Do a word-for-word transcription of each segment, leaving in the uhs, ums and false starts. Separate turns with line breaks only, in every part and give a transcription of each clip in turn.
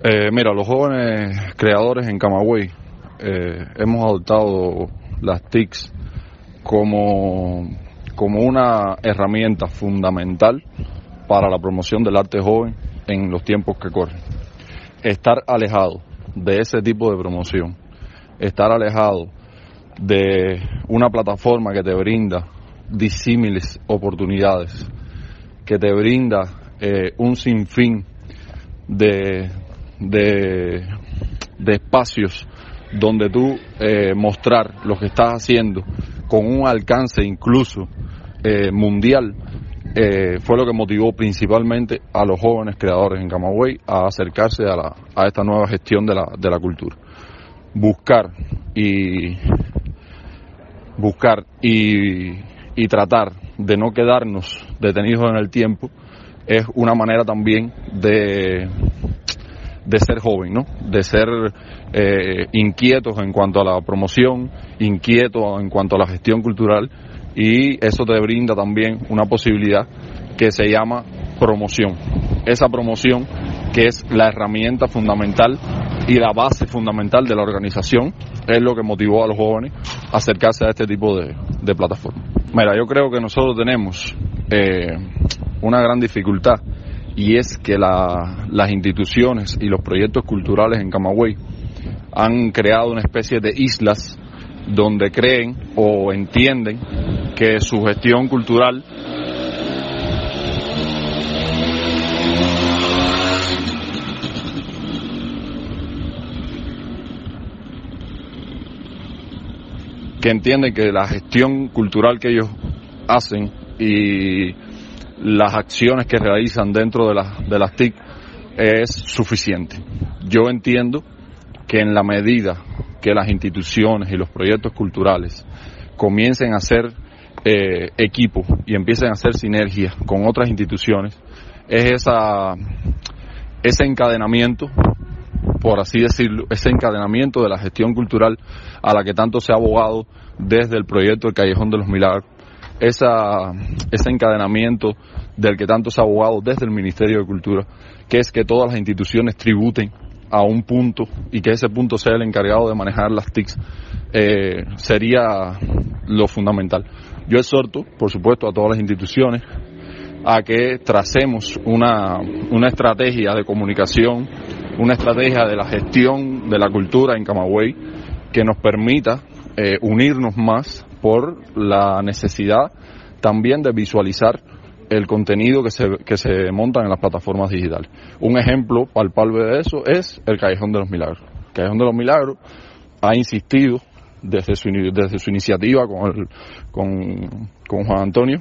Eh, mira, los jóvenes creadores en Camagüey eh, hemos adoptado las T I Cs como, como una herramienta fundamental para la promoción del arte joven en los tiempos que corren. Estar alejado de ese tipo de promoción, estar alejado de una plataforma que te brinda disímiles oportunidades, que te brinda eh, un sinfín de, de, de espacios donde tú eh, mostrar lo que estás haciendo con un alcance incluso eh, mundial, eh, fue lo que motivó principalmente a los jóvenes creadores en Camagüey a acercarse a, la, a esta nueva gestión de la, de la cultura. Buscar y buscar y, y tratar de no quedarnos detenidos en el tiempo es una manera también de, de ser joven, ¿no? De ser eh, inquietos en cuanto a la promoción, inquietos en cuanto a la gestión cultural, y eso te brinda también una posibilidad que se llama promoción. Esa promoción que es la herramienta fundamental y la base fundamental de la organización es lo que motivó a los jóvenes a acercarse a este tipo de, de plataformas. Mira, yo creo que nosotros tenemos eh, una gran dificultad, y es que la, las instituciones y los proyectos culturales en Camagüey han creado una especie de islas donde creen o entienden que su gestión cultural que entienden que la gestión cultural que ellos hacen y las acciones que realizan dentro de, la, de las T I C es suficiente. Yo entiendo que en la medida que las instituciones y los proyectos culturales comiencen a hacer eh, equipo y empiecen a hacer sinergias con otras instituciones, es esa, ese encadenamiento, por así decirlo, ese encadenamiento de la gestión cultural a la que tanto se ha abogado desde el proyecto del Callejón de los Milagros, esa, ese encadenamiento del que tanto se ha abogado desde el Ministerio de Cultura, que es que todas las instituciones tributen a un punto y que ese punto sea el encargado de manejar las T I C, eh, sería lo fundamental. Yo exhorto, por supuesto, a todas las instituciones a que tracemos una, una estrategia de comunicación, una estrategia de la gestión de la cultura en Camagüey que nos permita eh, unirnos más por la necesidad también de visualizar el contenido que se, que se monta en las plataformas digitales. Un ejemplo palpable de eso es el Callejón de los Milagros. El Callejón de los Milagros ha insistido desde su, desde su iniciativa con, el, con, con Juan Antonio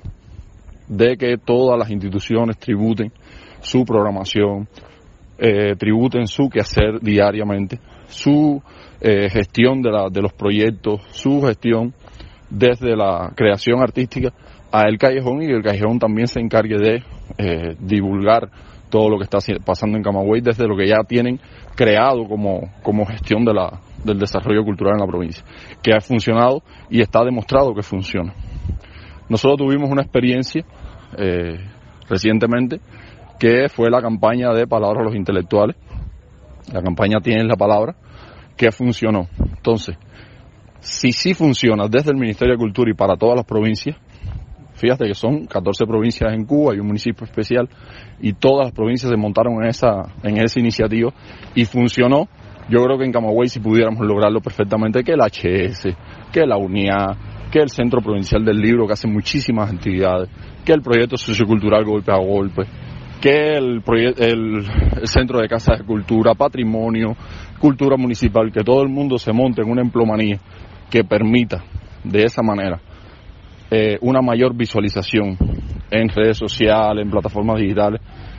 de que todas las instituciones tributen su programación, eh, tributen su quehacer diariamente, su eh, gestión de, la, de los proyectos, su gestión desde la creación artística a el Callejón, y el Callejón también se encargue de eh, divulgar todo lo que está pasando en Camagüey desde lo que ya tienen creado como, como gestión de la, del desarrollo cultural en la provincia, que ha funcionado y está demostrado que funciona. Nosotros tuvimos una experiencia eh, recientemente que fue la campaña de Palabras a los Intelectuales, la campaña Tienes la Palabra, que funcionó. Entonces, si sí funciona desde el Ministerio de Cultura y para todas las provincias, fíjate que son catorce provincias en Cuba y un municipio especial, y todas las provincias se montaron en esa, en esa iniciativa y funcionó. Yo creo que en Camagüey si pudiéramos lograrlo perfectamente, que el H S, que la UNIA, que el Centro Provincial del Libro, que hace muchísimas actividades, que el proyecto sociocultural Golpe a Golpe, que el, proyecto, el, el Centro de Casas de Cultura, Patrimonio, Cultura Municipal, que todo el mundo se monte en una emplomanía que permita de esa manera eh, una mayor visualización en redes sociales, en plataformas digitales,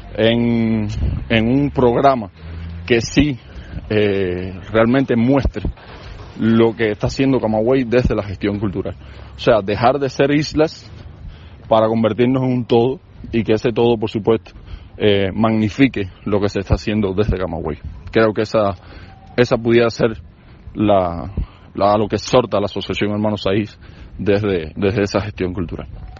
en, en un programa que sí eh, realmente muestre lo que está haciendo Camagüey desde la gestión cultural. O sea, dejar de ser islas para convertirnos en un todo, y que ese todo, por supuesto, eh, magnifique lo que se está haciendo desde Camagüey. Creo que esa, esa pudiera ser la, la, lo que exhorta a la Asociación Hermanos Saiz desde, desde esa gestión cultural.